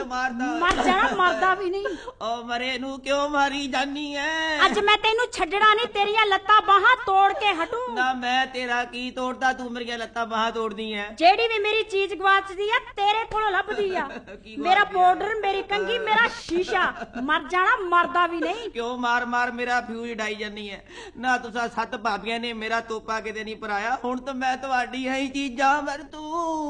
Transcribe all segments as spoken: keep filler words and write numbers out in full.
मारदा मर जाना मरदा भी नहीं ओ मरे नू क्यों मारी जानी है अज मैं तेनू छड्डना नहीं तेरिया लत्तां बाहां तोड़ के हटू ना मैं तेरा की तोड़दा तू मेरी लत्तां बाहां तोड़दी है जेड़ी भी मेरी चीज गवाचदी है तेरे कोलों लभदी आ मेरा पाउडर मेरी कंघी मेरा शीशा मर जाना मरदा भी नहीं क्यों मार मार मेरा फ्यूज डाई जानी है ना तुसा सत भाबियां ने मेरा तोपा किते नहीं भराया हुण तो मैं तुहाडी है चीजां मर तू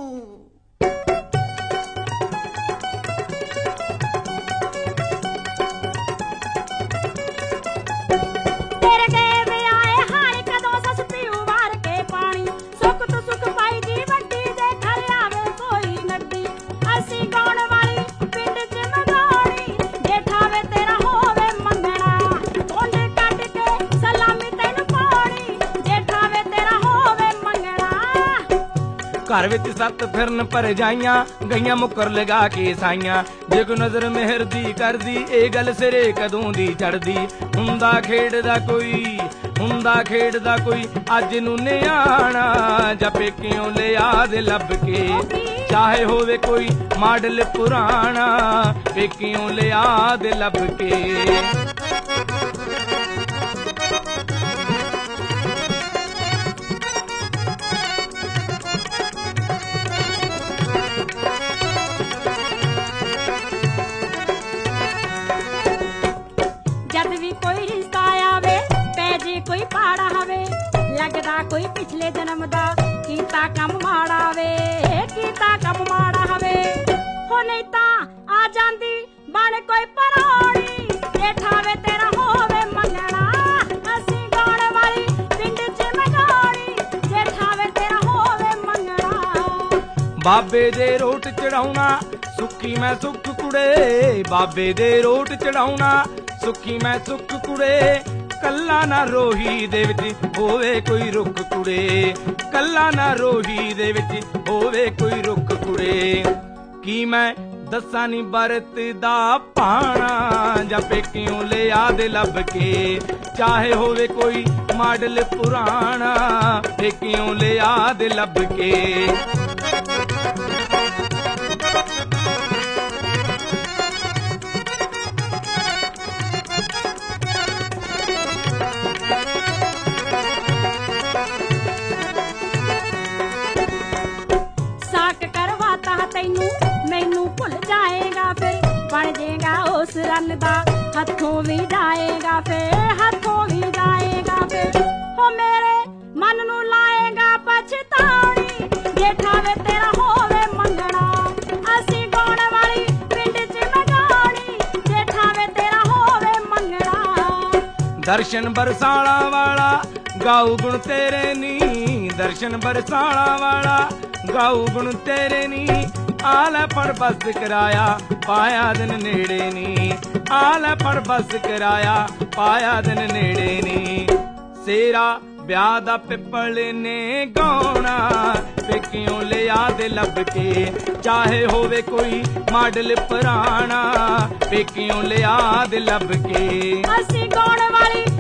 घर विच सत फिरन पर जाइयां गईयां मुकर लगा के साइयां जे कोई नजर मेहर दी कर दी ए गल सिरे कदों दी चढ़दी हुंदा खेडदा कोई हुंदा खेडदा कोई अज नू निआणा जा पेकियों ले याद लब के चाहे होवे कोई मॉडल पुराना पेकियों ले याद लब के लगदा कोई पिछले जन्म दा कीता कम माड़ा वे कीता कम माड़ा हवे हो नहीं ता आ जांदी बन कोई पराणी जेठा वे तेरा होवे मंगना असी गाण वाली पिंड च मगाणी जेठा वे तेरा होवे मंगना बाबे दे रोट चढ़ाउणा सुखी मैं सुख कुड़े बाबे दे रोट चढ़ाउणा सुखी मैं सुख कुड़े कल्ला ना रोही दे विच होवे कोई रुख कुड़े कल्ला ना रोही दे विच होवे कोई रुख कुड़े की मैं दसा नी बरत दा पाना जा पेकियों ले याद लब के चाहे होवे कोई मॉडल पुराना पेकियों ले याद लब के मैनू भुल जाएगा फिर बन जाएगा उस रन दा हथों भी जाएगा फिर हथों भी जाएगा फिर हो मेरे मन नू लाएगा पछतानी जेठा वे तेरा होवे मंगना असी गाण वाली पिंड च मगाणी जेठा वे तेरा होवे मंगना दर्शन बरसाणा वाला गाऊ गुण तेरे नी दर्शन बरसाणा वाला गाऊ गुण तेरे नी आले फड़ बस कराया पाया दिन नेड़े नी आले फड़ बस कराया पाया दिन नेड़े नी सेरा ब्याह दा पिपल ने गौना पेकियों ले याद लब के चाहे होवे कोई मॉडल पुराना पेकियों ले याद लब के असी गौण वाली